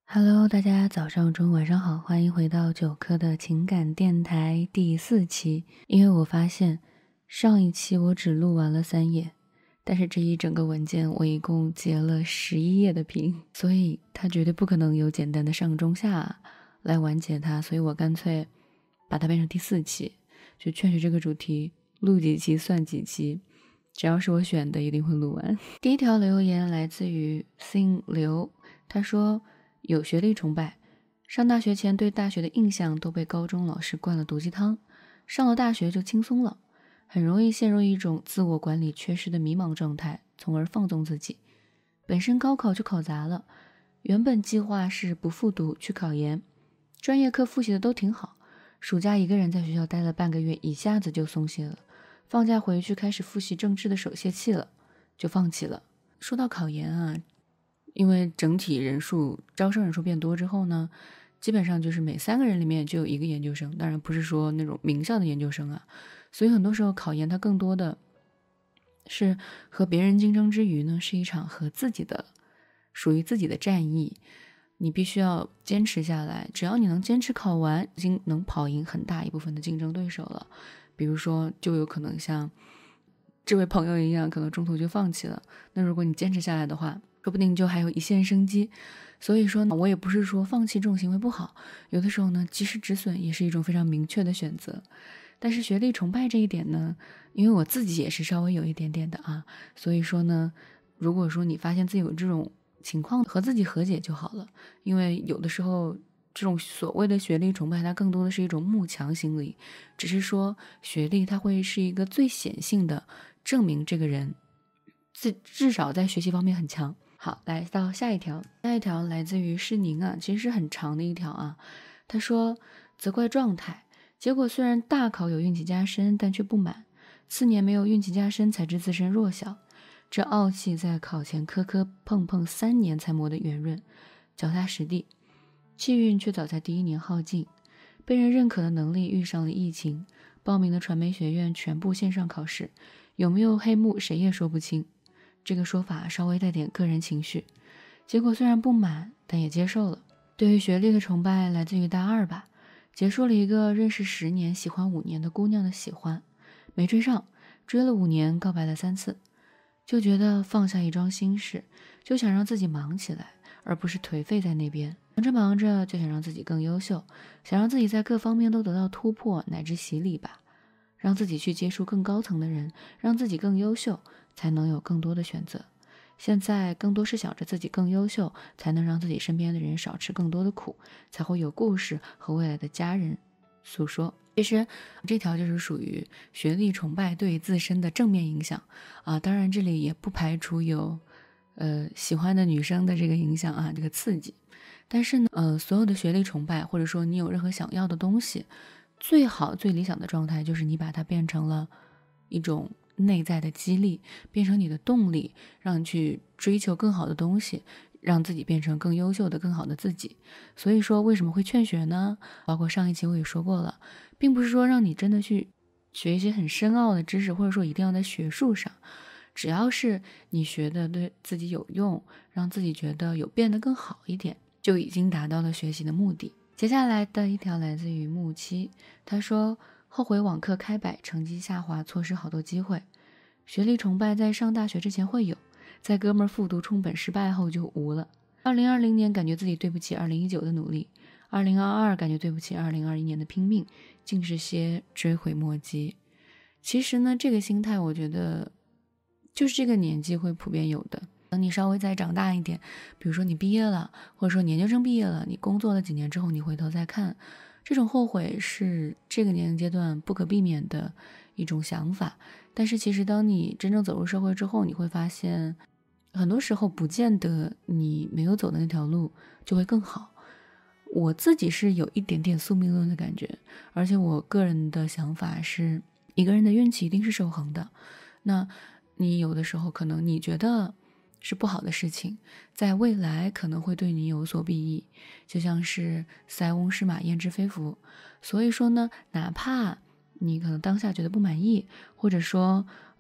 Hello，大家早上、中午、晚上好，欢迎回到九课的情感电台第4期。因为我发现上一期我只录完了3页，但是这一整个文件我一共截了11页的屏，所以它绝对不可能有简单的上中下来完结它，所以我干脆把它变成第4期，就劝学这个主题录几期算几期，只要是我选的一定会录完。第一条留言来自于 Sing 刘，他说有学历崇拜，上大学前对大学的印象都被高中老师灌了毒鸡汤，上了大学就轻松了，很容易陷入一种自我管理缺失的迷茫状态，从而放纵自己。本身高考就考砸了，原本计划是不复读去考研，专业课复习的都挺好，暑假一个人在学校待了半个月，一下子就松懈了，放假回去开始复习政治的手泄气了，就放弃了。说到考研啊，因为整体招生人数变多之后呢，基本上就是每3个人里面就有1个研究生，当然不是说那种名校的研究生啊，所以很多时候考研它更多的是和别人竞争之余呢，是一场和属于自己的战役，你必须要坚持下来，只要你能坚持考完，已经能跑赢很大一部分的竞争对手了。比如说就有可能像这位朋友一样，可能中途就放弃了，那如果你坚持下来的话，说不定就还有一线生机。所以说呢，我也不是说放弃这种行为不好，有的时候呢，及时止损也是一种非常明确的选择。但是学历崇拜这一点呢，因为我自己也是稍微有一点点的啊，所以说呢，如果说你发现自己有这种情况，和自己和解就好了。因为有的时候这种所谓的学历崇拜，它更多的是一种慕强心理，只是说学历它会是一个最显性的证明这个人至少在学习方面很强。好，来到下一条来自于施宁啊，其实是很长的一条啊。他说责怪状态，结果虽然大考有运气加身，但却不满，次年没有运气加身，才知自身弱小，这傲气在考前磕磕碰碰3年才磨得圆润，脚踏实地，气运却早在第1年耗尽，被人认可的能力遇上了疫情，报名的传媒学院全部线上考试，有没有黑幕谁也说不清。这个说法稍微带点个人情绪，结果虽然不满，但也接受了。对于学历的崇拜来自于大2吧，结束了一个认识10年喜欢5年的姑娘的喜欢，没追上，追了5年，告白了3次，就觉得放下一桩心事，就想让自己忙起来，而不是颓废在那边。忙着忙着就想让自己更优秀，想让自己在各方面都得到突破乃至洗礼吧，让自己去接触更高层的人，让自己更优秀，才能有更多的选择。现在更多是想着自己更优秀，才能让自己身边的人少吃更多的苦，才会有故事和未来的家人诉说。其实这条就是属于学历崇拜对自身的正面影响啊，当然这里也不排除有喜欢的女生的这个影响啊，这个刺激。但是呢所有的学历崇拜，或者说你有任何想要的东西，最好最理想的状态就是你把它变成了一种内在的激励，变成你的动力，让你去追求更好的东西，让自己变成更优秀的更好的自己。所以说为什么会劝学呢？包括上一期我也说过了，并不是说让你真的去学一些很深奥的知识，或者说一定要在学术上，只要是你学的对自己有用，让自己觉得有变得更好一点，就已经达到了学习的目的。接下来的一条来自于木七，他说后悔网课开摆，成绩下滑，错失好多机会。学历崇拜在上大学之前会有，在哥们儿复读冲本失败后就无了。2020年感觉自己对不起2019的努力，2022感觉对不起2021年的拼命，尽是些追悔莫及。其实呢，这个心态我觉得就是这个年纪会普遍有的。等你稍微再长大一点，比如说你毕业了，或者说研究生毕业了，你工作了几年之后，你回头再看，这种后悔是这个年龄阶段不可避免的一种想法。但是其实当你真正走入社会之后，你会发现很多时候不见得你没有走的那条路就会更好。我自己是有一点点宿命论的感觉，而且我个人的想法是一个人的运气一定是守恒的。那你有的时候可能你觉得是不好的事情，在未来可能会对你有所裨益，就像是塞翁失马焉知非福。所以说呢，哪怕你可能当下觉得不满意，或者说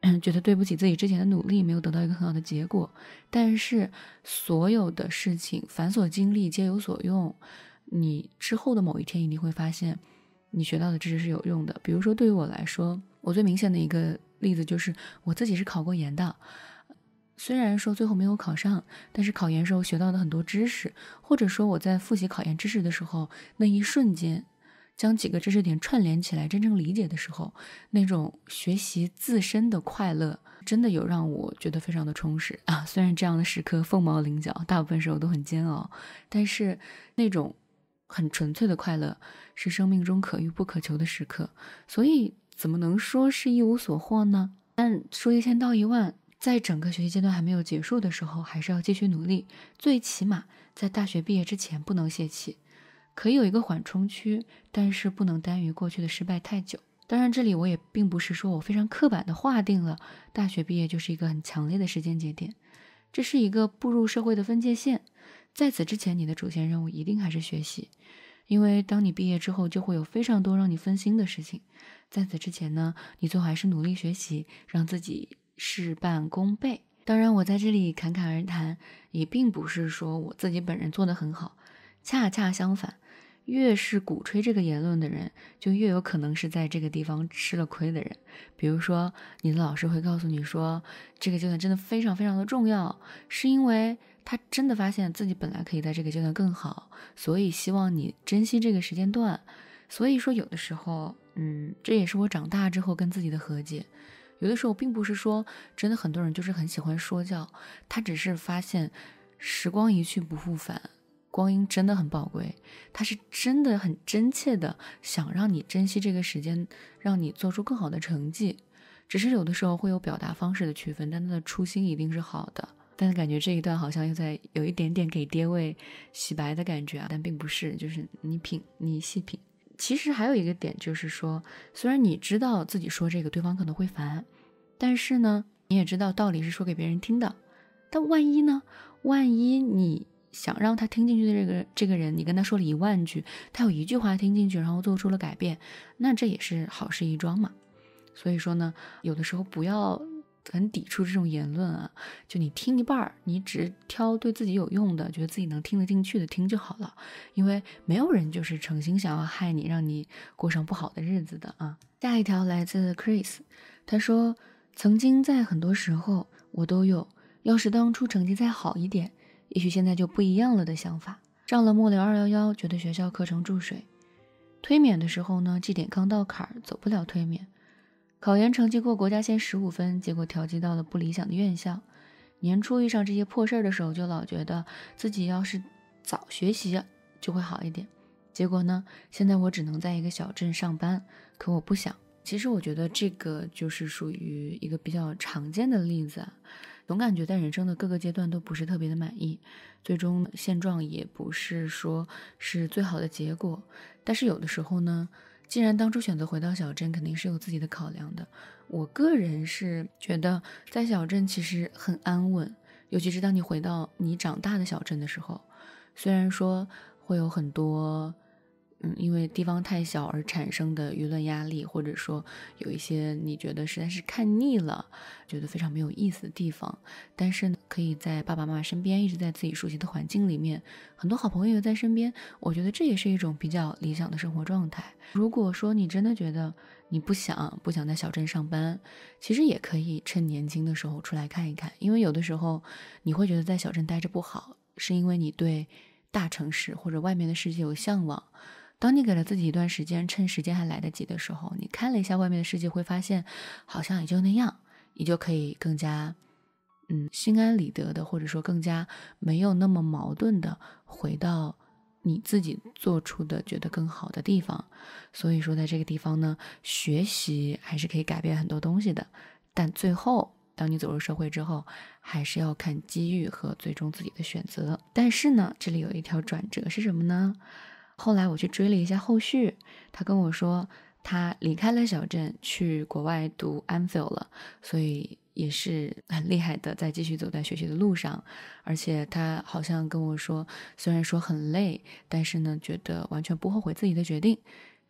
觉得对不起自己之前的努力，没有得到一个很好的结果。但是所有的事情繁琐经历皆有所用，你之后的某一天一定会发现你学到的知识是有用的。比如说对于我来说，我最明显的一个例子就是我自己是考过研的，虽然说最后没有考上，但是考研时候学到的很多知识，或者说我在复习考研知识的时候，那一瞬间将几个知识点串联起来，真正理解的时候，那种学习自身的快乐真的有让我觉得非常的充实啊。虽然这样的时刻凤毛麟角，大部分时候都很煎熬，但是那种很纯粹的快乐是生命中可遇不可求的时刻，所以怎么能说是一无所获呢？但说1000道1万，在整个学习阶段还没有结束的时候，还是要继续努力，最起码在大学毕业之前不能泄气，可以有一个缓冲区，但是不能耽于过去的失败太久。当然这里我也并不是说我非常刻板的划定了大学毕业就是一个很强烈的时间节点，这是一个步入社会的分界线，在此之前你的主线任务一定还是学习，因为当你毕业之后就会有非常多让你分心的事情，在此之前呢，你最好还是努力学习，让自己事半功倍。当然我在这里侃侃而谈，也并不是说我自己本人做得很好，恰恰相反，越是鼓吹这个言论的人，就越有可能是在这个地方吃了亏的人。比如说你的老师会告诉你说这个阶段真的非常非常的重要，是因为他真的发现自己本来可以在这个阶段更好，所以希望你珍惜这个时间段。所以说有的时候这也是我长大之后跟自己的和解，有的时候并不是说真的很多人就是很喜欢说教，他只是发现时光一去不复返，光阴真的很宝贵，他是真的很真切的想让你珍惜这个时间，让你做出更好的成绩，只是有的时候会有表达方式的区分，但他的初心一定是好的。但是感觉这一段好像又在有一点点给爹味洗白的感觉啊，但并不是，就是你细品。其实还有一个点就是说，虽然你知道自己说这个对方可能会烦，但是呢你也知道道理是说给别人听的，但万一呢，万一你想让他听进去的这个人，你跟他说了1万句，他有一句话听进去，然后做出了改变，那这也是好事一桩嘛。所以说呢，有的时候不要很抵触这种言论啊，就你听一半，你只挑对自己有用的，觉得自己能听得进去的听就好了，因为没有人就是诚心想要害你，让你过上不好的日子的啊。下一条来自 Chris， 他说曾经在很多时候我都有要是当初成绩再好一点，也许现在就不一样了的想法。上了末流211，觉得学校课程注水，推免的时候呢，绩点刚到坎儿，走不了推免。考研成绩过国家线15分，结果调剂到了不理想的院校。年初遇上这些破事儿的时候，就老觉得自己要是早学习就会好一点。结果呢，现在我只能在一个小镇上班，可我不想。其实我觉得这个就是属于一个比较常见的例子啊，总感觉在人生的各个阶段都不是特别的满意，最终现状也不是说是最好的结果。但是有的时候呢，既然当初选择回到小镇，肯定是有自己的考量的。我个人是觉得在小镇其实很安稳，尤其是当你回到你长大的小镇的时候，虽然说会有很多因为地方太小而产生的舆论压力，或者说有一些你觉得实在是看腻了，觉得非常没有意思的地方，但是呢，可以在爸爸妈妈身边，一直在自己熟悉的环境里面，很多好朋友在身边，我觉得这也是一种比较理想的生活状态。如果说你真的觉得你不想在小镇上班，其实也可以趁年轻的时候出来看一看，因为有的时候你会觉得在小镇待着不好，是因为你对大城市或者外面的世界有向往。当你给了自己一段时间，趁时间还来得及的时候，你看了一下外面的世界，会发现好像也就那样，你就可以更加心安理得的，或者说更加没有那么矛盾的回到你自己做出的觉得更好的地方。所以说在这个地方呢，学习还是可以改变很多东西的，但最后当你走入社会之后，还是要看机遇和最终自己的选择。但是呢，这里有一条转折是什么呢？后来我去追了一下后续，他跟我说他离开了小镇，去国外读 MPhil 了，所以也是很厉害的，在继续走在学习的路上。而且他好像跟我说，虽然说很累，但是呢，觉得完全不后悔自己的决定。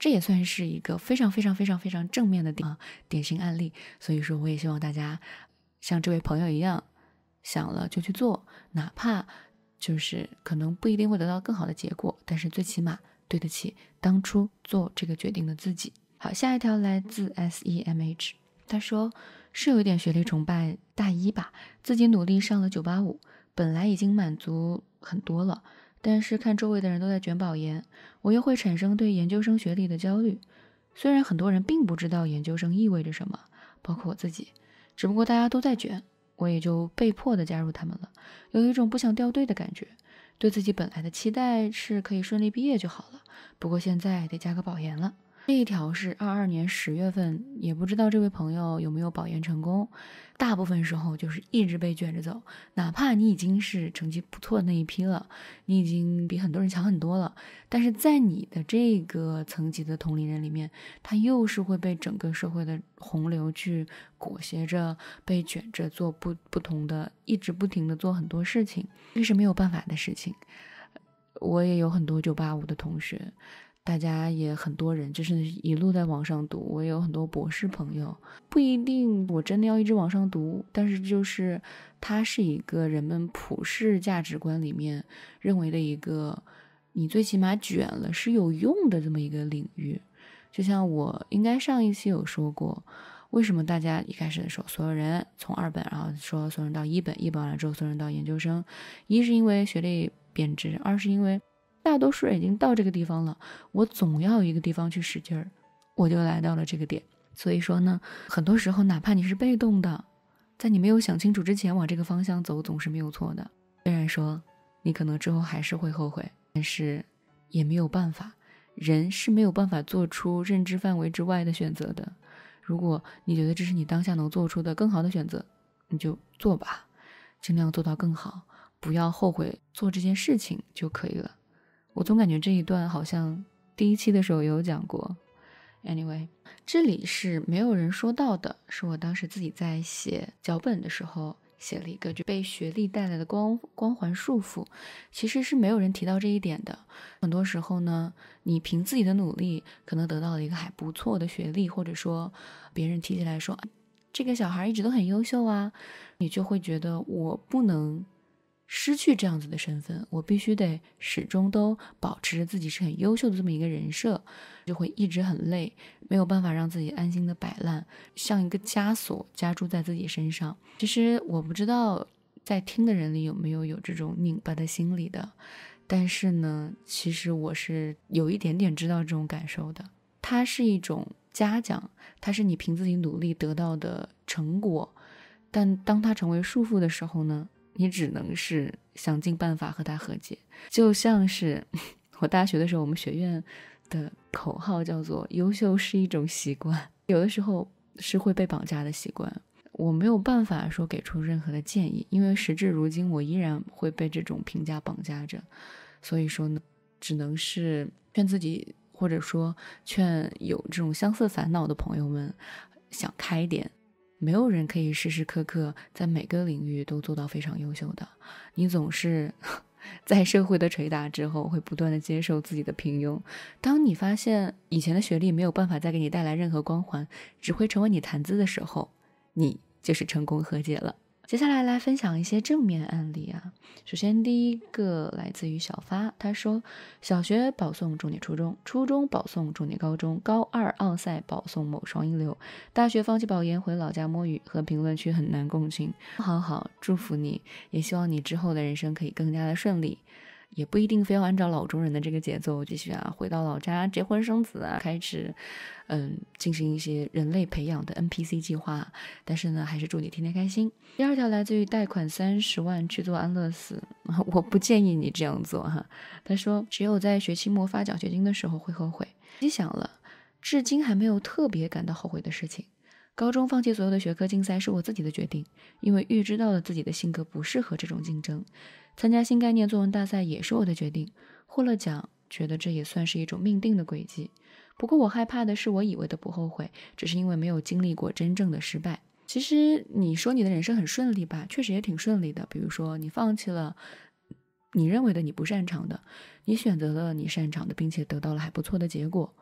这也算是一个非常非常非常非常正面的典型案例。所以说我也希望大家像这位朋友一样，想了就去做，哪怕就是可能不一定会得到更好的结果，但是最起码对得起当初做这个决定的自己。好，下一条来自 SEMH， 他说是有一点学历崇拜，大一吧，自己努力上了985，本来已经满足很多了，但是看周围的人都在卷保研，我又会产生对研究生学历的焦虑。虽然很多人并不知道研究生意味着什么，包括我自己，只不过大家都在卷，我也就被迫的加入他们了，有一种不想掉队的感觉。对自己本来的期待是可以顺利毕业就好了，不过现在得加个保研了。这一条是22年10月份，也不知道这位朋友有没有保研成功。大部分时候就是一直被卷着走，哪怕你已经是成绩不错的那一批了，你已经比很多人强很多了，但是在你的这个层级的同龄人里面，他又是会被整个社会的洪流去裹挟着，被卷着做不同的，一直不停的做很多事情，这是没有办法的事情。我也有很多985的同学，大家也很多人就是一路在往上读，我也有很多博士朋友，不一定我真的要一直往上读，但是就是它是一个人们普世价值观里面认为的一个你最起码卷了是有用的这么一个领域。就像我应该上一期有说过，为什么大家一开始的时候所有人从2本然后说所有人到1本，1本完了之后所有人到研究生，一是因为学历贬值，二是因为大多数人已经到这个地方了，我总要有一个地方去使劲儿，我就来到了这个点。所以说呢，很多时候哪怕你是被动的，在你没有想清楚之前往这个方向走总是没有错的。虽然说你可能之后还是会后悔，但是也没有办法，人是没有办法做出认知范围之外的选择的。如果你觉得这是你当下能做出的更好的选择，你就做吧，尽量做到更好，不要后悔做这件事情就可以了。我总感觉这一段好像第一期的时候也有讲过。Anyway， 这里是没有人说到的，是我当时自己在写脚本的时候写了一个就被学历带来的光环束缚，其实是没有人提到这一点的。很多时候呢，你凭自己的努力可能得到了一个还不错的学历，或者说别人提起来说这个小孩一直都很优秀啊，你就会觉得我不能失去这样子的身份，我必须得始终都保持着自己是很优秀的这么一个人设，就会一直很累，没有办法让自己安心的摆烂，像一个枷锁加注在自己身上。其实我不知道在听的人里有没有这种拧巴的心理的，但是呢，其实我是有一点点知道这种感受的。它是一种嘉奖，它是你凭自己努力得到的成果，但当它成为束缚的时候呢，你只能是想尽办法和他和解。就像是我大学的时候，我们学院的口号叫做优秀是一种习惯，有的时候是会被绑架的习惯。我没有办法说给出任何的建议，因为时至如今我依然会被这种评价绑架着。所以说呢，只能是劝自己，或者说劝有这种相似烦恼的朋友们想开点。没有人可以时时刻刻在每个领域都做到非常优秀的，你总是在社会的捶打之后会不断的接受自己的平庸。当你发现以前的学历没有办法再给你带来任何光环，只会成为你谈资的时候，你就是成功和解了。接下来分享一些正面案例啊。首先第一个来自于小发，他说小学保送重点初中，初中保送重点高中，高二奥赛保送某双一流，大学放弃保研回老家摸鱼，和评论区很难共情。好，祝福你，也希望你之后的人生可以更加的顺利，也不一定非要按照老中人的这个节奏继续回到老家结婚生子开始进行一些人类培养的 NPC 计划，但是呢还是祝你天天开心。第二条来自于贷款30万去做安乐死，我不建议你这样做哈。他说只有在学期末发奖学金的时候会后悔。细想了，至今还没有特别感到后悔的事情。高中放弃所有的学科竞赛是我自己的决定，因为预知到了自己的性格不适合这种竞争。参加新概念作文大赛也是我的决定，获了奖，觉得这也算是一种命定的轨迹。不过我害怕的是我以为的不后悔，只是因为没有经历过真正的失败。其实你说你的人生很顺利吧，确实也挺顺利的。比如说你放弃了你认为的你不擅长的，你选择了你擅长的，并且得到了还不错的结果。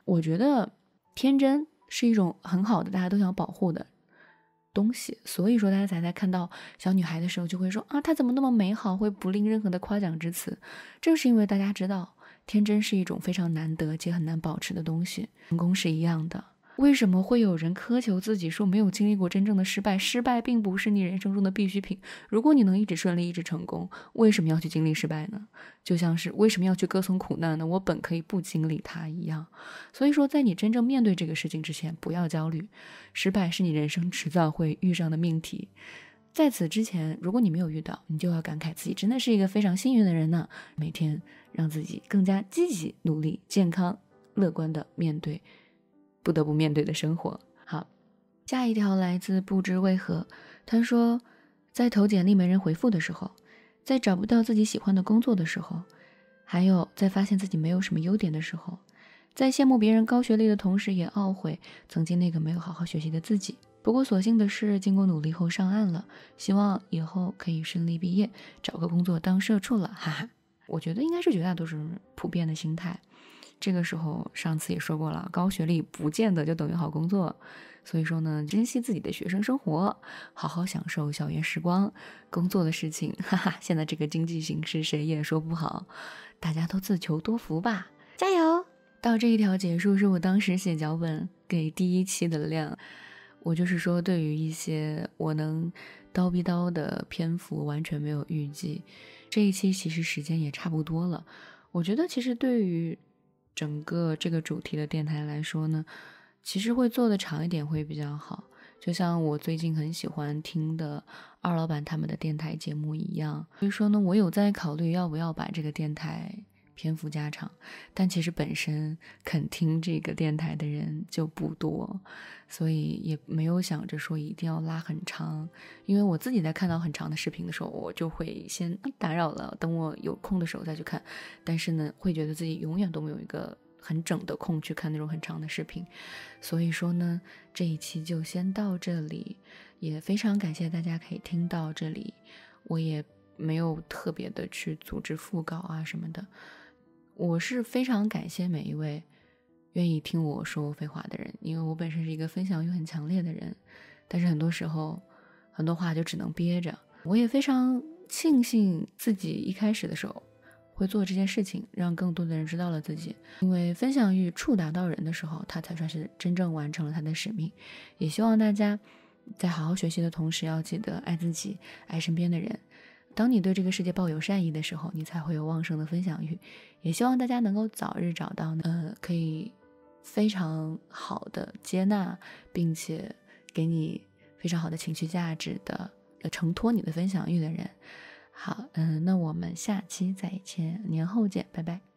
我觉得天真是一种很好的大家都想保护的东西，所以说大家才在看到小女孩的时候就会说啊，她怎么那么美好，会不吝任何的夸奖之词。正是因为大家知道天真是一种非常难得且很难保持的东西，成功是一样的。为什么会有人苛求自己说没有经历过真正的失败？失败并不是你人生中的必需品。如果你能一直顺利一直成功，为什么要去经历失败呢？就像是为什么要去歌颂苦难呢？我本可以不经历它一样。所以说在你真正面对这个事情之前，不要焦虑，失败是你人生迟早会遇上的命题。在此之前，如果你没有遇到，你就要感慨自己真的是一个非常幸运的人呢。每天让自己更加积极努力健康乐观的面对不得不面对的生活。好，下一条来自不知为何，他说在投简历没人回复的时候，在找不到自己喜欢的工作的时候，还有在发现自己没有什么优点的时候，在羡慕别人高学历的同时也懊悔曾经那个没有好好学习的自己。不过所幸的是经过努力后上岸了，希望以后可以顺利毕业，找个工作当社畜了，哈哈。我觉得应该是绝大多数人普遍的心态。这个时候上次也说过了，高学历不见得就等于好工作，所以说呢，珍惜自己的学生生活，好好享受校园时光。工作的事情，哈哈，现在这个经济形势谁也说不好，大家都自求多福吧，加油。到这一条结束是我当时写脚本给第一期的量，我就是说对于一些我能叨逼叨的篇幅完全没有预计，这一期其实时间也差不多了。我觉得其实对于整个这个主题的电台来说呢，其实会做的长一点会比较好，就像我最近很喜欢听的二老板他们的电台节目一样。所以说呢，我有在考虑要不要把这个电台篇幅加长，但其实本身肯听这个电台的人就不多，所以也没有想着说一定要拉很长。因为我自己在看到很长的视频的时候，我就会先打扰了，等我有空的时候再去看。但是呢，会觉得自己永远都没有一个很整的空去看那种很长的视频。所以说呢，这一期就先到这里，也非常感谢大家可以听到这里。我也没有特别的去组织副稿啊什么的，我是非常感谢每一位愿意听我说废话的人，因为我本身是一个分享欲很强烈的人，但是很多时候很多话就只能憋着。我也非常庆幸自己一开始的时候会做这件事情，让更多的人知道了自己，因为分享欲触达到人的时候，他才算是真正完成了他的使命。也希望大家在好好学习的同时，要记得爱自己，爱身边的人。当你对这个世界抱有善意的时候，你才会有旺盛的分享欲。也希望大家能够早日找到可以非常好的接纳并且给你非常好的情绪价值的承托你的分享欲的人。好，那我们下期再见，年后见，拜拜。